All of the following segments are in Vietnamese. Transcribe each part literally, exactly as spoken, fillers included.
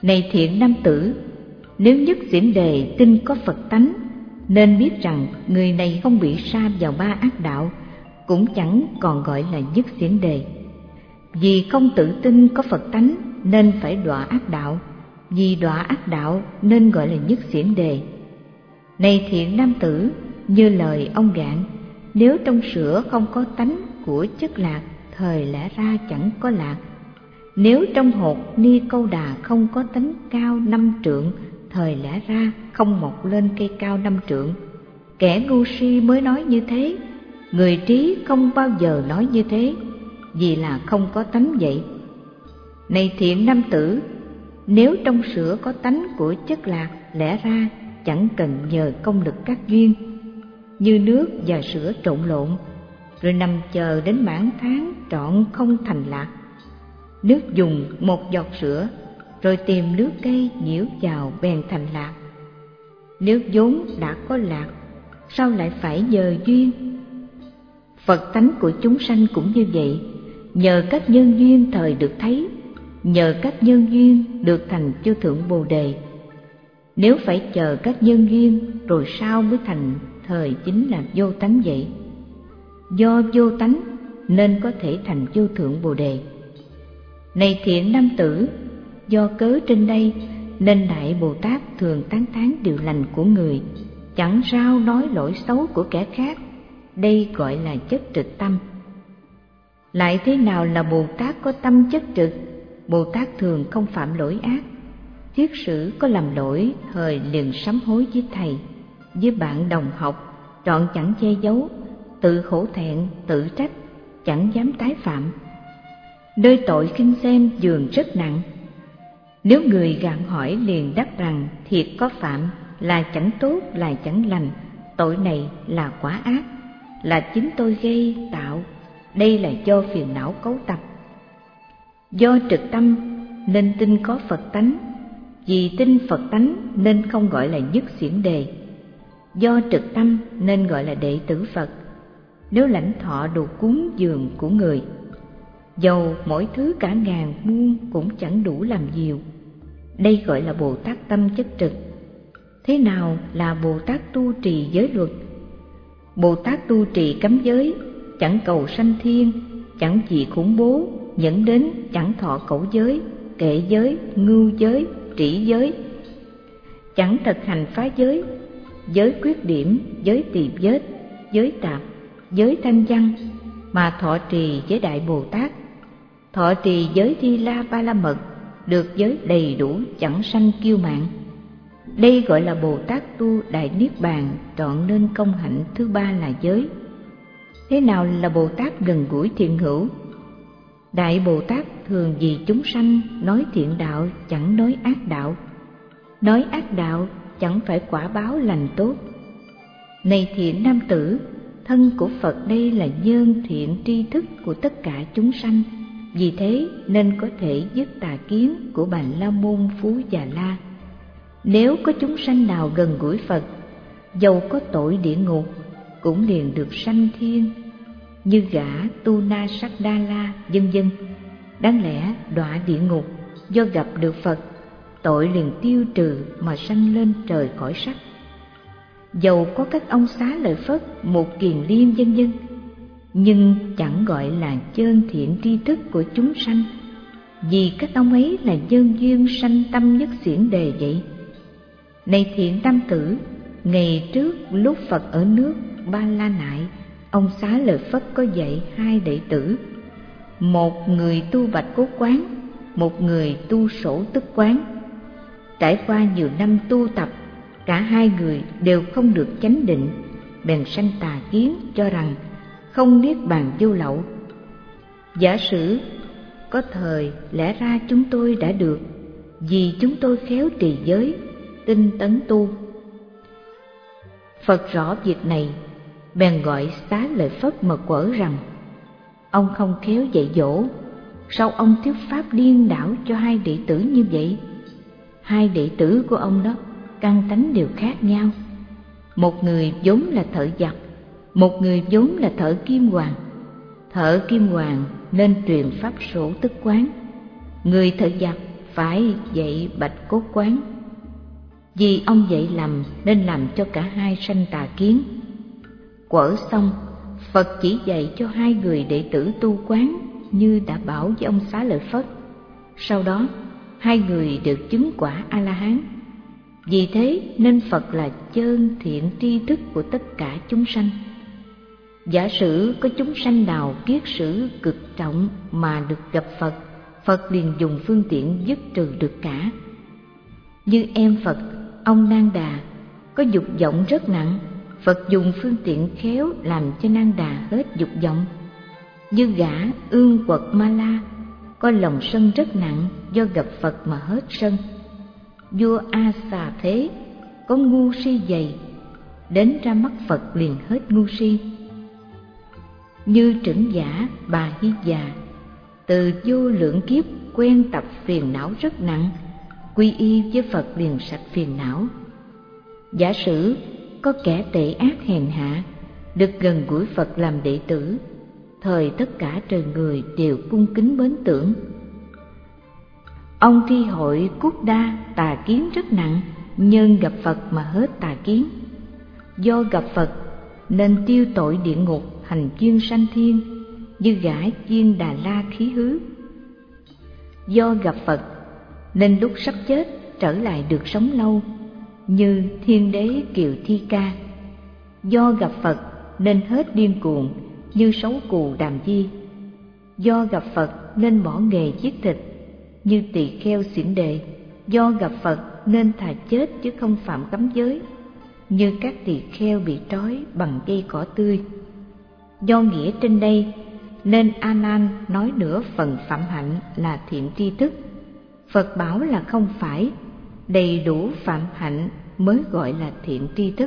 Này thiện nam tử, nếu nhất Xiển Đề tin có Phật tánh, nên biết rằng người này không bị sa vào ba ác đạo, cũng chẳng còn gọi là nhất Xiển Đề. Vì không tự tin có Phật tánh nên phải đọa ác đạo, vì đọa ác đạo nên gọi là nhất Xiển Đề. Này thiện nam tử, như lời ông Gạn, nếu trong sữa không có tánh của chất lạc, thời lẽ ra chẳng có lạc. Nếu trong hột ni câu đà không có tánh cao năm trượng, thời lẽ ra không mọc lên cây cao năm trượng. Kẻ ngu si mới nói như thế, người trí không bao giờ nói như thế, vì là không có tánh vậy. Này thiện nam tử, nếu trong sữa có tánh của chất lạc, lẽ ra chẳng cần nhờ công lực các duyên, như nước và sữa trộn lộn, rồi nằm chờ đến mãn tháng trọn không thành lạc. Nước dùng một giọt sữa, rồi tìm nước cây nhiễu vào bèn thành lạc. Nếu vốn đã có lạc, sao lại phải nhờ duyên? Phật tánh của chúng sanh cũng như vậy, nhờ các nhân duyên thời được thấy, nhờ các nhân duyên được thành vô thượng Bồ Đề. Nếu phải chờ các nhân duyên rồi sao mới thành, thời chính là vô tánh vậy. Do vô tánh nên có thể thành vô thượng Bồ Đề. Này thiện nam tử, do cớ trên đây nên Đại Bồ Tát thường tán thán điều lành của người, chẳng rao nói lỗi xấu của kẻ khác. Đây gọi là chất trực tâm. Lại thế nào là Bồ Tát có tâm chất trực? Bồ Tát thường không phạm lỗi ác. Thiết sử có làm lỗi, thời liền sám hối với thầy, với bạn đồng học, trọn chẳng che giấu, tự khổ thẹn, tự trách, chẳng dám tái phạm. Nơi tội khinh xem dường rất nặng. Nếu người gạn hỏi liền đáp rằng thiệt có phạm, là chẳng tốt, là chẳng lành, tội này là quả ác, là chính tôi gây tạo, đây là do phiền não cấu tập. Do trực tâm nên tin có Phật tánh, vì tin Phật tánh nên không gọi là nhất Xiển Đề. Do trực tâm nên gọi là đệ tử Phật. Nếu lãnh thọ đồ cúng dường của người, dầu mỗi thứ cả ngàn muôn cũng chẳng đủ làm nhiều. Đây gọi là Bồ Tát tâm chất trực. Thế nào là Bồ Tát tu trì giới luật? Bồ Tát tu trì cấm giới, chẳng cầu sanh thiên, chẳng gì khủng bố, dẫn đến chẳng thọ khẩu giới, kệ giới, ngưu giới, trĩ giới, chẳng thực hành phá giới, giới khuyết điểm, giới tỳ vết, giới tạp, giới thanh văn, mà thọ trì với Đại Bồ Tát. Thọ trì giới Thi La Ba La Mật, được giới đầy đủ, chẳng sanh kiêu mạn. Đây gọi là Bồ Tát tu Đại Niết Bàn, trọn nên công hạnh thứ ba là giới. Thế nào là Bồ Tát gần gũi thiện hữu? Đại Bồ Tát thường vì chúng sanh nói thiện đạo, chẳng nói ác đạo. Nói ác đạo chẳng phải quả báo lành tốt. Này thiện nam tử, thân của Phật đây là nhân thiện tri thức của tất cả chúng sanh. Vì thế nên có thể dứt tà kiến của Bà La Môn Phú Già La. Nếu có chúng sanh nào gần gũi Phật, dầu có tội địa ngục cũng liền được sanh thiên, như gã Tu Na Sắc Đa La vân vân. Đáng lẽ đọa địa ngục, do gặp được Phật, tội liền tiêu trừ mà sanh lên trời cõi sắc. Dầu có các ông Xá Lợi Phất, Một Kiền Liên vân vân, nhưng chẳng gọi là chân thiện tri thức của chúng sanh, vì các ông ấy là nhân duyên sanh tâm nhất Xiển Đề vậy. Này thiện nam tử, ngày trước lúc Phật ở nước Ba La Nại, ông Xá Lợi Phất có dạy hai đệ tử, một người tu Bạch Cốt Quán, một người tu Sổ Tức Quán. Trải qua nhiều năm tu tập, cả hai người đều không được chánh định, bèn sanh tà kiến cho rằng không niết bàn vô lậu. Giả sử có thời lẽ ra chúng tôi đã được, vì chúng tôi khéo trì giới, tinh tấn tu. Phật rõ việc này, bèn gọi Xá Lợi Phất mà quở rằng: ông không khéo dạy dỗ, sao ông thuyết pháp điên đảo cho hai đệ tử như vậy? Hai đệ tử của ông đó căn tánh đều khác nhau. Một người vốn là thợ giặt, một người vốn là thợ kim hoàn. Thợ kim hoàn nên truyền pháp Sổ Tức Quán, người thợ giặt phải dạy Bạch Cốt Quán. Vì ông dạy lầm nên làm cho cả hai sanh tà kiến. Quở xong, Phật chỉ dạy cho hai người đệ tử tu quán như đã bảo với ông Xá Lợi Phất. Sau đó, hai người được chứng quả A-la-hán. Vì thế nên Phật là chân thiện tri thức của tất cả chúng sanh. Giả sử có chúng sanh nào kiết sử cực trọng mà được gặp Phật, Phật liền dùng phương tiện dứt trừ được cả. Như em Phật, ông Nang Đà, có dục vọng rất nặng, Phật dùng phương tiện khéo làm cho Nang Đà hết dục vọng. Như gã Ương Quật Ma La, có lòng sân rất nặng, do gặp Phật mà hết sân. Vua A Xà Thế, có ngu si dày, đến ra mắt Phật liền hết ngu si. Như trưởng giả Bà Hy Già, từ vô lượng kiếp quen tập phiền não rất nặng, quy y với Phật liền sạch phiền não. Giả sử có kẻ tệ ác hèn hạ, được gần gũi Phật làm đệ tử, thời tất cả trời người đều cung kính mến tưởng. Ông Thi Hội Cút Đa tà kiến rất nặng, nhân gặp Phật mà hết tà kiến. Do gặp Phật nên tiêu tội địa ngục, hành chuyên sanh thiên, như gã Chiên Đà La Khí Hứ. Do gặp Phật nên lúc sắp chết trở lại được sống lâu, như Thiên Đế Kiều Thi Ca. Do gặp Phật nên hết điên cuồng, như Sấu Cù Đàm Di. Do gặp Phật nên bỏ nghề giết thịt, như Tỳ Kheo Xiển Đề. Do gặp Phật nên thà chết chứ không phạm cấm giới, như các tỳ kheo bị trói bằng dây cỏ tươi. Do nghĩa trên đây nên A Nan nói nửa phần phạm hạnh là thiện tri thức. Phật bảo là không phải, đầy đủ phạm hạnh mới gọi là thiện tri thức.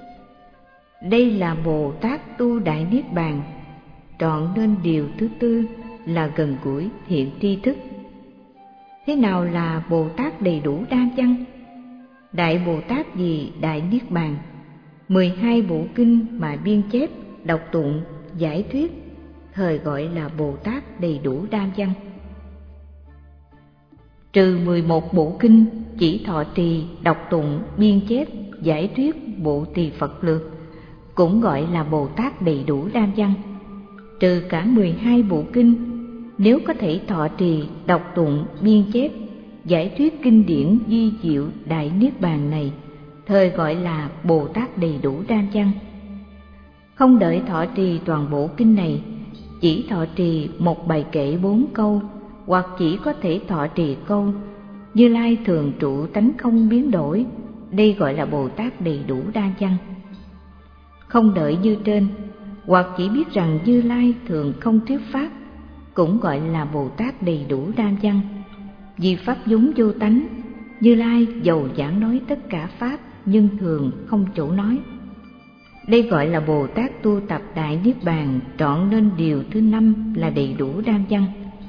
Đây là Bồ Tát tu Đại Niết Bàn, trọn nên điều thứ tư là gần gũi thiện tri thức. Thế nào là Bồ Tát đầy đủ đa văn? Đại Bồ Tát vì Đại Niết Bàn, mười hai bộ kinh mà biên chép, đọc tụng, giải thuyết, thời gọi là Bồ Tát đầy đủ đa văn. Trừ mười một bộ kinh chỉ thọ trì, đọc tụng, biên chép, giải thuyết bộ tỳ Phật lược, cũng gọi là Bồ Tát đầy đủ đa văn. Trừ cả mười hai bộ kinh, nếu có thể thọ trì, đọc tụng, biên chép, giải thuyết kinh điển vi diệu Đại Niết Bàn này, thời gọi là Bồ Tát đầy đủ đa văn. Không đợi thọ trì toàn bộ kinh này, chỉ thọ trì một bài kệ bốn câu, hoặc chỉ có thể thọ trì câu Như Lai thường trụ tánh không biến đổi, đây gọi là Bồ Tát đầy đủ đa văn. Không đợi như trên, hoặc chỉ biết rằng Như Lai thường không thuyết pháp, cũng gọi là Bồ Tát đầy đủ đa văn. Vì pháp vốn vô tánh, Như Lai dầu giảng nói tất cả pháp, nhưng thường không chỗ nói. Đây gọi là Bồ Tát tu tập Đại Niết Bàn, trọn nên điều thứ năm là đầy đủ đa văn.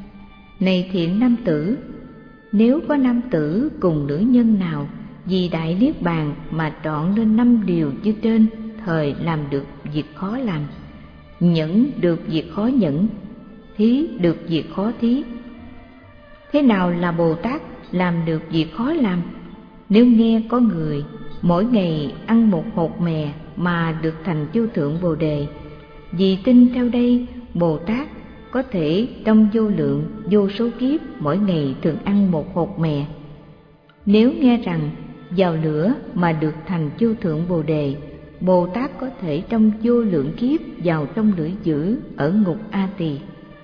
Này thiện nam tử, nếu có nam tử cùng nữ nhân nào vì Đại Niết Bàn mà trọn nên năm điều như trên, thời làm được việc khó làm, nhẫn được việc khó nhẫn, thí được việc khó thí. Thế nào là Bồ Tát làm được việc khó làm? Nếu nghe có người mỗi ngày ăn một hột mè mà được thành vô thượng Bồ Đề, vì tin theo đây Bồ Tát có thể trong vô lượng vô số kiếp mỗi ngày thường ăn một hột mè. Nếu nghe rằng vào lửa mà được thành vô thượng Bồ Đề, Bồ Tát có thể trong vô lượng kiếp vào trong lưỡi dữ ở ngục A Tỳ.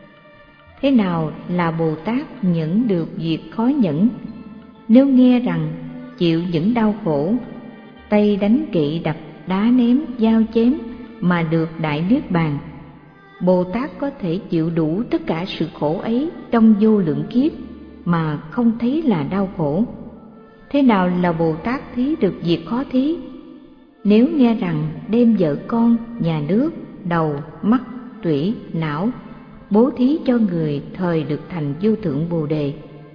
Thế nào là Bồ Tát nhẫn được việc khó nhẫn? Nếu nghe rằng chịu những đau khổ, tay đánh kỵ đập đá ném dao chém mà được Đại Niết Bàn, Bồ Tát có thể chịu đủ tất cả sự khổ ấy trong vô lượng kiếp mà không thấy là đau khổ. Thế nào là Bồ Tát thí được việc khó thí? Nếu nghe rằng đem vợ con, nhà nước, đầu, mắt, tủy, não bố thí cho người, thời được thành vô thượng Bồ Đề,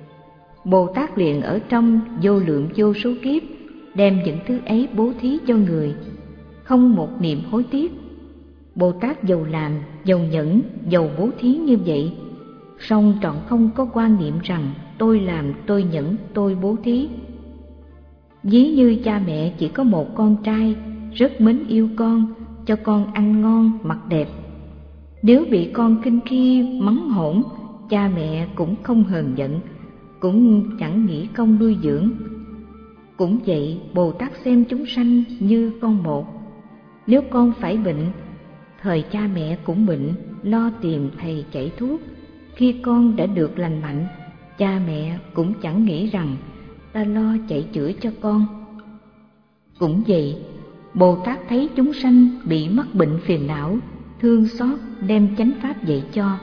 Bồ Tát liền ở trong vô lượng vô số kiếp đem những thứ ấy bố thí cho người, không một niệm hối tiếc. Bồ Tát dầu làm, dầu nhẫn, dầu bố thí như vậy, song trọn không có quan niệm rằng tôi làm, tôi nhẫn, tôi bố thí. Ví như cha mẹ chỉ có một con trai, rất mến yêu con, cho con ăn ngon, mặc đẹp. Nếu bị con khinh khi mắng hỗn, cha mẹ cũng không hờn giận, cũng chẳng nghĩ công nuôi dưỡng. Cũng vậy, Bồ Tát xem chúng sanh như con một. Nếu con phải bệnh, thời cha mẹ cũng bệnh, lo tìm thầy chạy thuốc. Khi con đã được lành mạnh, cha mẹ cũng chẳng nghĩ rằng ta lo chạy chữa cho con. Cũng vậy, Bồ Tát thấy chúng sanh bị mắc bệnh phiền não, thương xót đem chánh pháp dạy cho.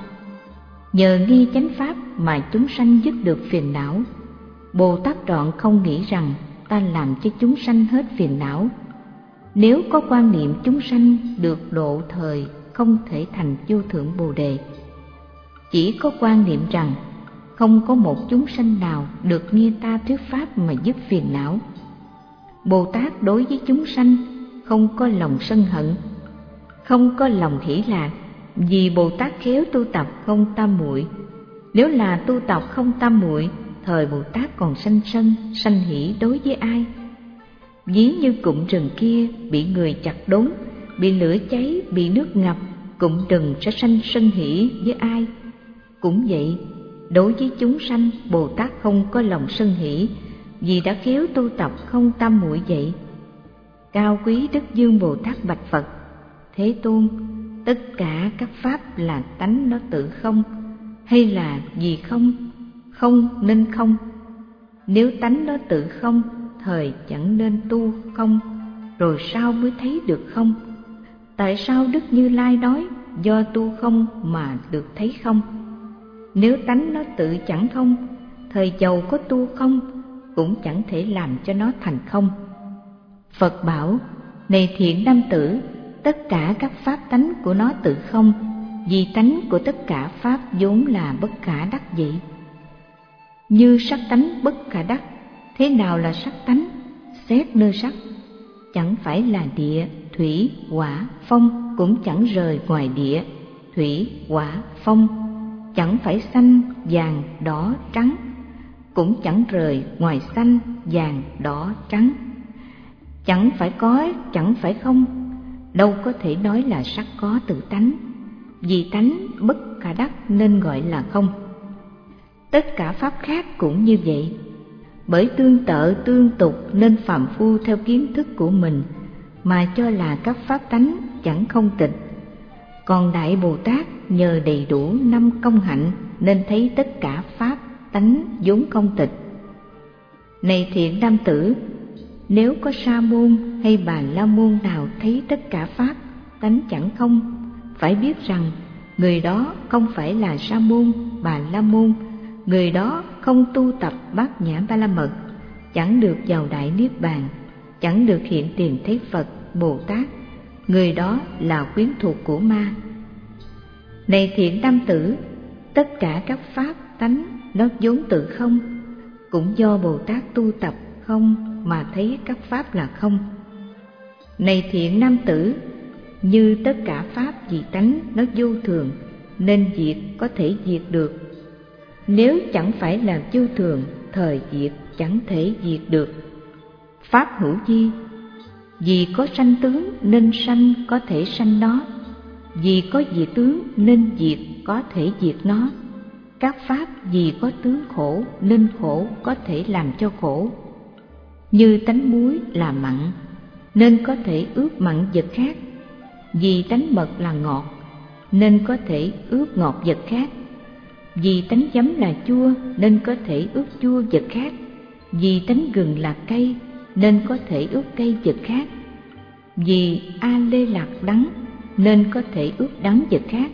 Nhờ nghe chánh pháp mà chúng sanh dứt được phiền não. Bồ Tát trọn không nghĩ rằng ta làm cho chúng sanh hết phiền não. Nếu có quan niệm chúng sanh được độ thời không thể thành vô thượng Bồ Đề, chỉ có quan niệm rằng không có một chúng sanh nào được nghe ta thuyết pháp mà dứt phiền não. Bồ Tát đối với chúng sanh không có lòng sân hận, không có lòng hỷ lạc, vì Bồ Tát khéo tu tập không tam muội. Nếu là tu tập không tam muội, thời Bồ Tát còn sanh sân, sanh hỷ đối với ai? Ví như cụm rừng kia bị người chặt đốn, bị lửa cháy, bị nước ngập, cụm rừng sẽ sanh sân hỷ với ai? Cũng vậy, đối với chúng sanh, Bồ Tát không có lòng sân hỷ, vì đã khéo tu tập không tam muội vậy. Cao quý Đức Dương Bồ Tát bạch Phật: Thế Tôn, tất cả các pháp là tánh nó tự không, hay là vì không? Không nên không. Nếu tánh nó tự không, thời chẳng nên tu không, rồi sao mới thấy được không? Tại sao Đức Như Lai nói do tu không mà được thấy không? Nếu tánh nó tự chẳng không, thời giàu có tu không cũng chẳng thể làm cho nó thành không. Phật bảo: Này thiện nam tử, tất cả các pháp tánh của nó tự không, vì tánh của tất cả pháp vốn là bất khả đắc vậy. Như sắc tánh bất khả đắc, thế nào là sắc tánh? Xét nơi sắc, chẳng phải là địa, thủy, hỏa, phong, cũng chẳng rời ngoài địa, thủy, hỏa, phong. Chẳng phải xanh, vàng, đỏ, trắng, cũng chẳng rời ngoài xanh, vàng, đỏ, trắng. Chẳng phải có, chẳng phải không, đâu có thể nói là sắc có tự tánh, vì tánh bất khả đắc nên gọi là không. Tất cả pháp khác cũng như vậy. Bởi tương tự tương tục nên phàm phu theo kiến thức của mình mà cho là các pháp tánh chẳng không tịch. Còn Đại Bồ Tát nhờ đầy đủ năm công hạnh nên thấy tất cả pháp tánh vốn không tịch. Này thiện nam tử, nếu có sa môn hay bà la môn nào thấy tất cả pháp tánh chẳng không, phải biết rằng người đó không phải là sa môn, bà la môn, người đó không tu tập bát nhã ba la mật, chẳng được vào đại niết bàn, chẳng được hiện tiền thấy Phật, Bồ Tát, người đó là quyến thuộc của ma. Này thiện nam tử, tất cả các pháp tánh nó vốn tự không, cũng do Bồ Tát tu tập không mà thấy các pháp là không. Này thiện nam tử, như tất cả pháp vì tánh nó vô thường nên diệt có thể diệt được. Nếu chẳng phải là vô thường, thời diệt chẳng thể diệt được. Pháp hữu vi, vì có sanh tướng nên sanh có thể sanh nó, vì có diệt tướng nên diệt có thể diệt nó. Các pháp vì có tướng khổ nên khổ có thể làm cho khổ. Như tánh muối là mặn nên có thể ướp mặn vật khác, vì tánh mật là ngọt nên có thể ướp ngọt vật khác, vì tánh giấm là chua nên có thể ướp chua vật khác, vì tánh gừng là cay nên có thể ướp cay vật khác, vì a lê lạc đắng nên có thể ướp đắng vật khác,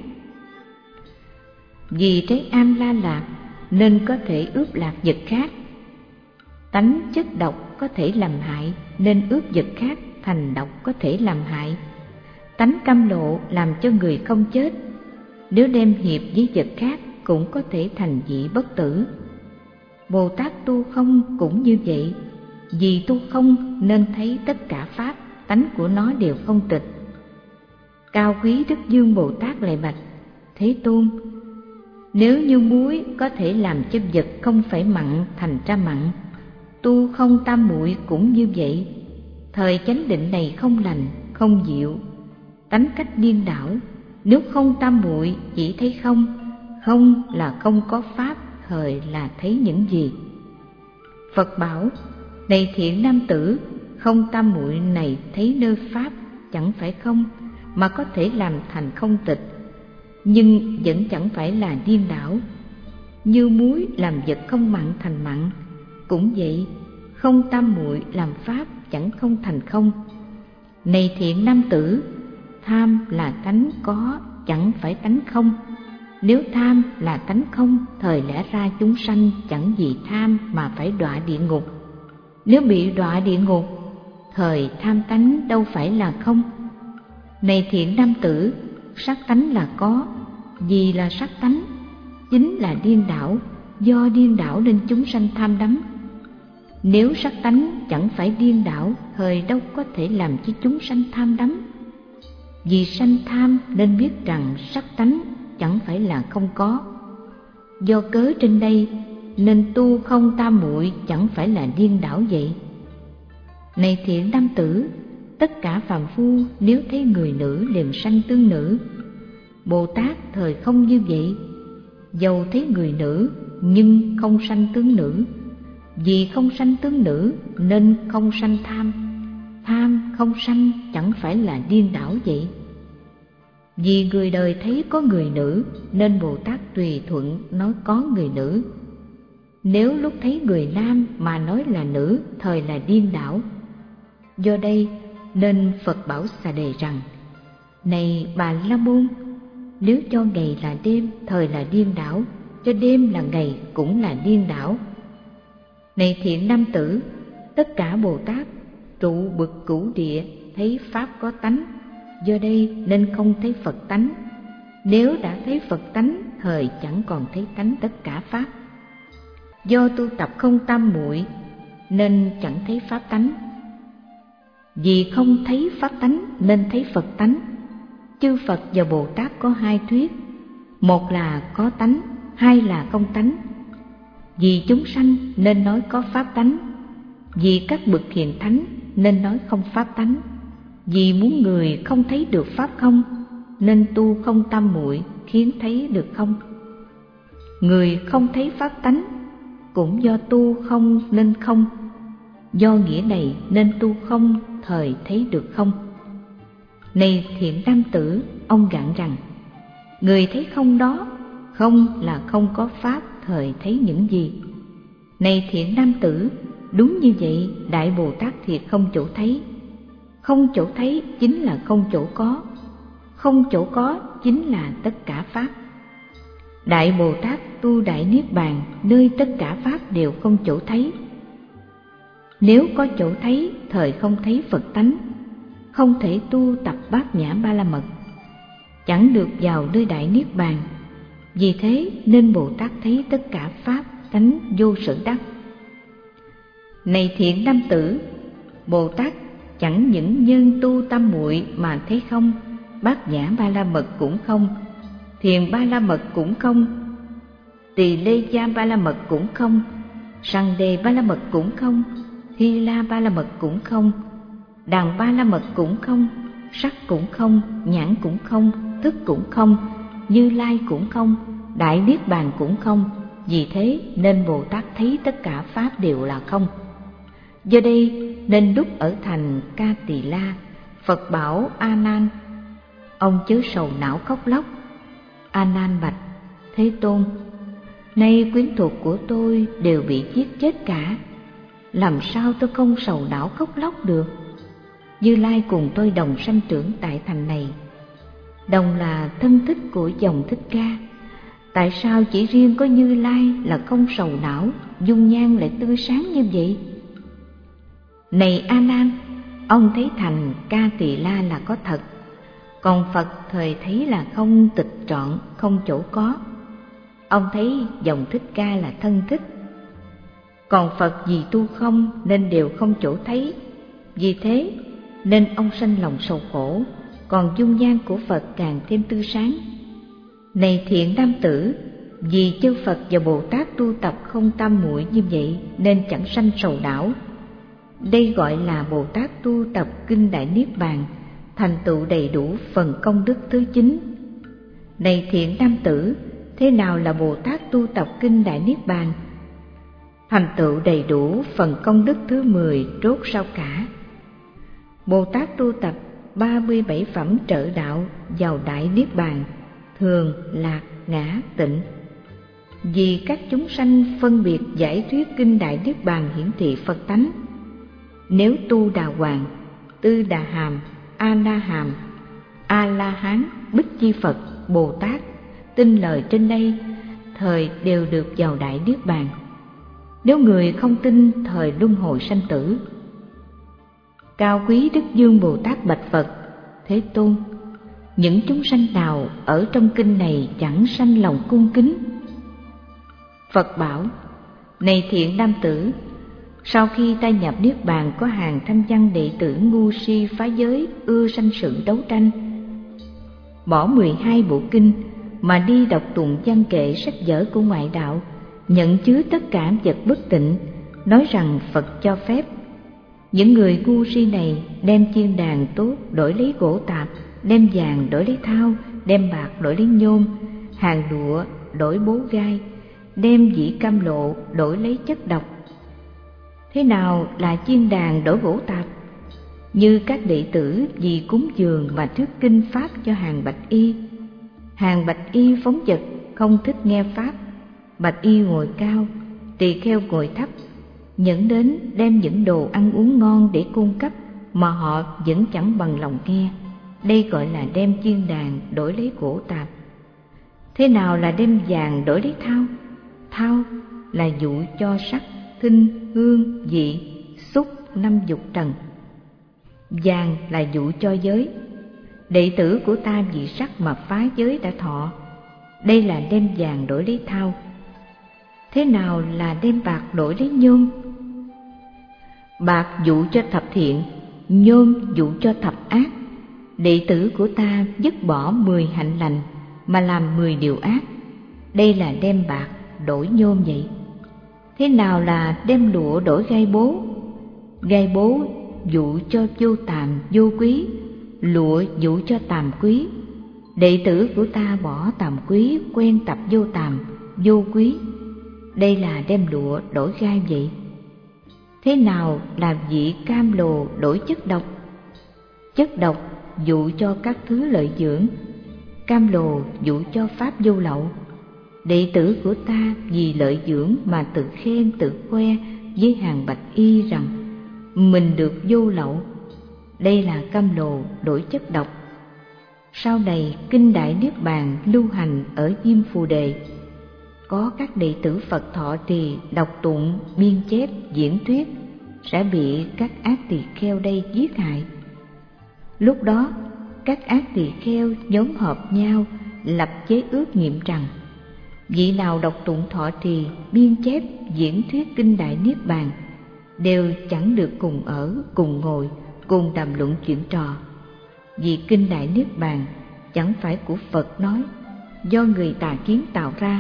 vì trái am la lạc nên có thể ướp lạc vật khác. Tánh chất độc có thể làm hại nên ướp vật khác thành độc có thể làm hại. Tánh cam lộ làm cho người không chết, nếu đem hiệp với vật khác cũng có thể thành vị bất tử. Bồ Tát tu không cũng như vậy, vì tu không nên thấy tất cả pháp tánh của nó đều không tịch. Cao quý Đức Dương Bồ Tát lại bạch: Thế Tôn, Nếu như muối có thể làm cho vật không phải mặn thành ra mặn, tu không tam muội cũng như vậy. Thời chánh định này không lành, không diệu, tánh cách điên đảo. Nếu không tam muội chỉ thấy không, không là không có pháp, thời là thấy những gì? Phật bảo: này thiện nam tử, không tam muội này thấy nơi pháp chẳng phải không, mà có thể làm thành không tịch, nhưng vẫn chẳng phải là điên đảo. Như muối làm vật không mặn thành mặn, cũng vậy, không tam muội làm pháp chẳng không thành không. Này thiện nam tử, tham là tánh có, chẳng phải tánh không. Nếu tham là tánh không, thời lẽ ra chúng sanh chẳng vì tham mà phải đọa địa ngục. Nếu bị đọa địa ngục, thời tham tánh đâu phải là không. Này thiện nam tử, sắc tánh là có, vì là sắc tánh, chính là điên đảo, do điên đảo nên chúng sanh tham đắm. Nếu sắc tánh chẳng phải điên đảo, thời đâu có thể làm cho chúng sanh tham đắm. Vì sanh tham nên biết rằng sắc tánh chẳng phải là không có. Do cớ trên đây nên tu không tam muội chẳng phải là điên đảo vậy. Này thiện nam tử, tất cả phàm phu nếu thấy người nữ liền sanh tương nữ. Bồ Tát thời không như vậy, dầu thấy người nữ nhưng không sanh tướng nữ. Vì không sanh tướng nữ nên không sanh tham, tham không sanh chẳng phải là điên đảo vậy. Vì người đời thấy có người nữ nên Bồ Tát tùy thuận nói có người nữ. Nếu lúc thấy người nam mà nói là nữ, thời là điên đảo. Do đây nên Phật bảo Xà Đề rằng: này Bà La Môn, nếu cho ngày là đêm, thời là điên đảo, cho đêm là ngày cũng là điên đảo. Này thiện nam tử, tất cả Bồ Tát trụ bực cửu địa thấy pháp có tánh, do đây nên không thấy Phật tánh. Nếu đã thấy Phật tánh, thời chẳng còn thấy tánh tất cả pháp. Do tu tập không tam muội nên chẳng thấy pháp tánh. Vì không thấy pháp tánh nên thấy Phật tánh. Chư Phật và Bồ Tát có hai thuyết, một là có tánh, hai là không tánh. Vì chúng sanh nên nói có pháp tánh, vì các bậc hiền thánh nên nói không pháp tánh. Vì muốn người không thấy được pháp không nên tu không tam muội khiến thấy được không. Người không thấy pháp tánh cũng do tu không nên không, do nghĩa này nên tu không, thời thấy được không. Này thiện nam tử, ông gạn rằng: người thấy không đó, không là không có pháp, thời thấy những gì? Này thiện nam tử, đúng như vậy, Đại Bồ Tát thiệt không chỗ thấy. Không chỗ thấy chính là không chỗ có, không chỗ có chính là tất cả pháp. Đại Bồ Tát tu Đại Niết Bàn, nơi tất cả pháp đều không chỗ thấy. Nếu có chỗ thấy, thời không thấy Phật tánh, không thể tu tập Bát Nhã Ba La Mật, chẳng được vào nơi Đại Niết Bàn. Vì thế nên Bồ Tát thấy tất cả pháp tánh vô sở đắc. Này thiện nam tử, Bồ Tát chẳng những nhân tu tam muội mà thấy không, Bát Nhã Ba La Mật cũng không, Thiền Ba La Mật cũng không, Tỳ Lê Gia Ba La Mật cũng không, Sằng Đề Ba La Mật cũng không, Hy La Ba La Mật cũng không, Đàn Ba La Mật cũng không, sắc cũng không, nhãn cũng không, thức cũng không, Như Lai cũng không, Đại Niết Bàn cũng không. Vì thế nên Bồ Tát thấy tất cả pháp đều là không. Do đây nên lúc ở thành Ca Tỳ La, Phật bảo A Nan: ông chớ sầu não khóc lóc. A Nan bạch: Thế Tôn, nay quyến thuộc của tôi đều bị giết chết cả, làm sao tôi không sầu não khóc lóc được? Như Lai cùng tôi đồng sanh trưởng tại thành này, đồng là thân thích của dòng Thích Ca. Tại sao chỉ riêng có Như Lai là không sầu não, dung nhan lại tươi sáng như vậy? Này A Nan, ông thấy thành Ca Tỳ La là có thật, còn Phật thời thấy là không tịch trọn, không chỗ có. Ông thấy dòng Thích Ca là thân thích, còn Phật vì tu không nên đều không chỗ thấy. Vì thế nên ông sanh lòng sầu khổ, còn dung nhan của Phật càng thêm tươi sáng. Này thiện nam tử, vì chư Phật và Bồ Tát tu tập không tam muội như vậy nên chẳng sanh sầu não. Đây gọi là Bồ Tát tu tập kinh Đại Niết Bàn, thành tựu đầy đủ phần công đức thứ chín. Này thiện nam tử, thế nào là Bồ Tát tu tập kinh Đại Niết Bàn? Thành tựu đầy đủ phần công đức thứ mười rốt rau cả. Bồ Tát tu tập ba mươi bảy phẩm trợ đạo vào Đại Niết Bàn, thường, lạc, ngã, tịnh. Vì các chúng sanh phân biệt giải thuyết kinh Đại Niết Bàn hiển thị Phật tánh. Nếu tu Đà Hoàng, Tư Đà Hàm, A La Hàm, A La Hán, Bích Chi Phật, Bồ Tát tin lời trên đây, thời đều được vào Đại Niết Bàn. Nếu người không tin, thời luân hồi sanh tử. Cao quý Đức Dương Bồ Tát bạch Phật: Thế Tôn, những chúng sanh nào ở trong kinh này chẳng sanh lòng cung kính? Phật bảo: Này thiện nam tử, sau khi ta nhập Niết Bàn, có hàng thanh văn đệ tử ngu si phá giới, ưa sanh sự đấu tranh, bỏ mười hai bộ kinh mà đi đọc tụng văn kệ sách vở của ngoại đạo, nhận chứa tất cả vật bất tịnh, nói rằng Phật cho phép. Những người ngu si này đem chiên đàn tốt đổi lấy gỗ tạp, đem vàng đổi lấy thau, đem bạc đổi lấy nhôm, hàng lụa đổi bố gai, đem dĩ cam lộ đổi lấy chất độc. Thế nào là chiên đàn đổi gỗ tạp? Như các đệ tử vì cúng dường mà thuyết kinh pháp cho hàng bạch y. Hàng bạch y phóng dật, không thích nghe pháp. Bạch y ngồi cao, tỳ kheo ngồi thấp, nhẫn đến đem những đồ ăn uống ngon để cung cấp, mà họ vẫn chẳng bằng lòng nghe. Đây gọi là đem chiên đàn đổi lấy gỗ tạp. Thế nào là đem vàng đổi lấy thau? Thau là dụ cho sắc, thinh, hương, vị, xúc, năm dục trần. Vàng là dụ cho giới. Đệ tử của ta vì sắc mà phá giới đã thọ. Đây là đem vàng đổi lấy thau. Thế nào là đem bạc đổi lấy nhôm? Bạc dụ cho thập thiện, nhôm dụ cho thập ác. Đệ tử của ta dứt bỏ mười hạnh lành mà làm mười điều ác. Đây là đem bạc đổi nhôm vậy. Thế nào là đem lụa đổi gai bố? Gai bố dụ cho vô tàm vô quý, lụa dụ cho tàm quý. Đệ tử của ta bỏ tàm quý, quen tập vô tàm vô quý. Đây là đem lụa đổi gai vậy. Thế nào là vị cam lồ đổi chất độc? Chất độc dụ cho các thứ lợi dưỡng, cam lồ dụ cho pháp vô lậu. Đệ tử của ta vì lợi dưỡng mà tự khen tự khoe với hàng bạch y rằng mình được vô lậu. Đây là cam lồ đổi chất độc. Sau này kinh Đại Niết Bàn lưu hành ở Diêm Phù Đề. Có các đệ tử Phật thọ trì, đọc tụng, biên chép, diễn thuyết sẽ bị các ác tỳ kheo đây giết hại. Lúc đó các ác tỳ kheo nhóm họp nhau lập chế ước nghiệm rằng vị nào đọc tụng thọ trì, biên chép, diễn thuyết kinh Đại Niết Bàn đều chẳng được cùng ở, cùng ngồi, cùng đàm luận chuyện trò. Vì kinh Đại Niết Bàn chẳng phải của Phật nói, do người tà kiến tạo ra.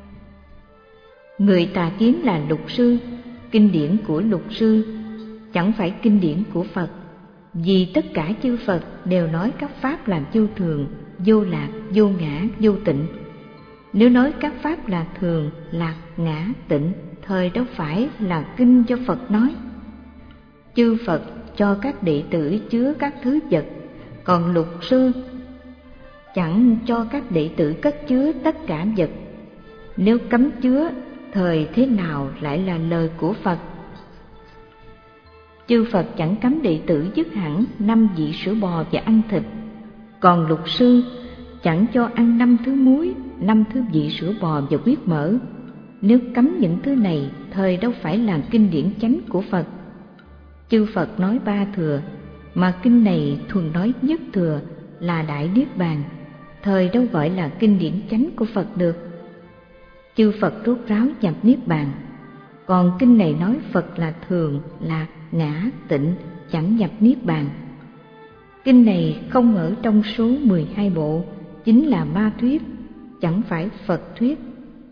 Người tà kiến là lục sư, kinh điển của lục sư chẳng phải kinh điển của Phật. Vì tất cả chư Phật đều nói các pháp là vô thường, vô lạc, vô ngã, vô tịnh. Nếu nói các pháp là thường, lạc, ngã, tịnh, thời đâu phải là kinh do Phật nói. Chư Phật cho các đệ tử chứa các thứ vật, còn lục sư chẳng cho các đệ tử cất chứa tất cả vật. Nếu cấm chứa, thời thế nào lại là lời của Phật? Chư Phật chẳng cấm đệ tử dứt hẳn năm vị sữa bò và ăn thịt, còn lục sư chẳng cho ăn năm thứ muối, năm thứ vị sữa bò và huyết mỡ. Nếu cấm những thứ này, thời đâu phải là kinh điển chánh của Phật. Chư Phật nói ba thừa, mà kinh này thuần nói nhất thừa là Đại Niết Bàn, thời đâu gọi là kinh điển chánh của Phật được. Chư Phật rốt ráo nhập Niết Bàn, còn kinh này nói Phật là thường, lạc, ngã, tịnh, chẳng nhập Niết Bàn. Kinh này không ở trong số mười hai bộ, chính là ma thuyết, chẳng phải Phật thuyết.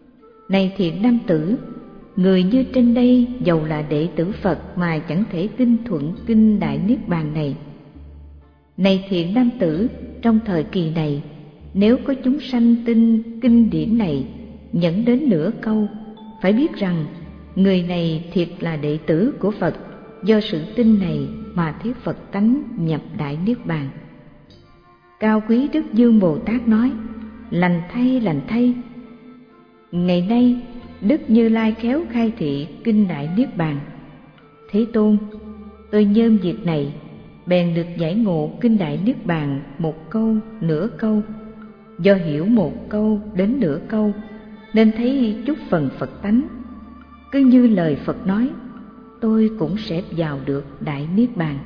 Này thiện nam tử, người như trên đây dầu là đệ tử Phật mà chẳng thể tin thuận kinh Đại Niết Bàn này. Này thiện nam tử, trong thời kỳ này, nếu có chúng sanh tin kinh điển này nhẫn đến nửa câu, phải biết rằng người này thiệt là đệ tử của Phật, do sự tin này mà thấy Phật tánh nhập Đại Niết Bàn. Cao quý Đức Dương Bồ Tát nói: lành thay, lành thay. Ngày nay Đức Như Lai khéo khai thị kinh Đại Niết Bàn. Thế Tôn, tôi nhân việc này bèn được giải ngộ kinh Đại Niết Bàn một câu, nửa câu. Do hiểu một câu đến nửa câu nên thấy chút phần Phật tánh. Cứ như lời Phật nói, tôi cũng sẽ vào được Đại Niết Bàn.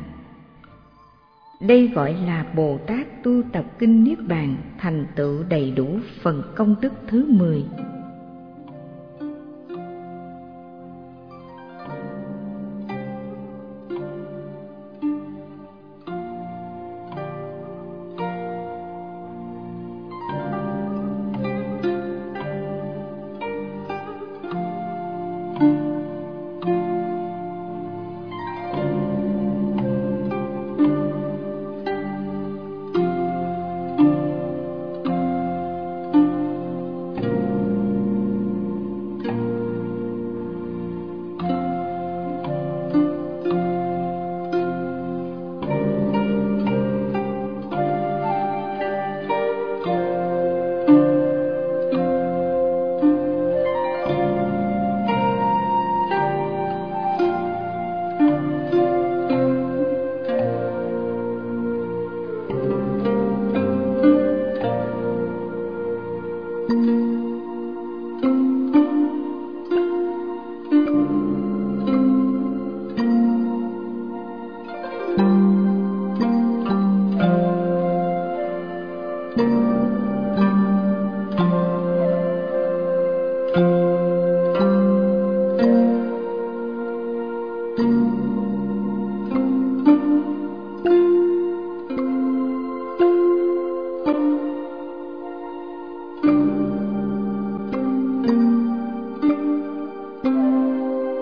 Đây gọi là Bồ Tát tu tập kinh Niết Bàn thành tựu đầy đủ phần công đức thứ mười.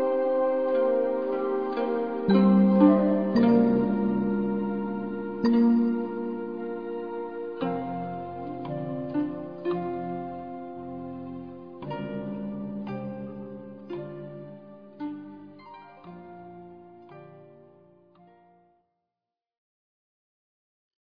Thank you.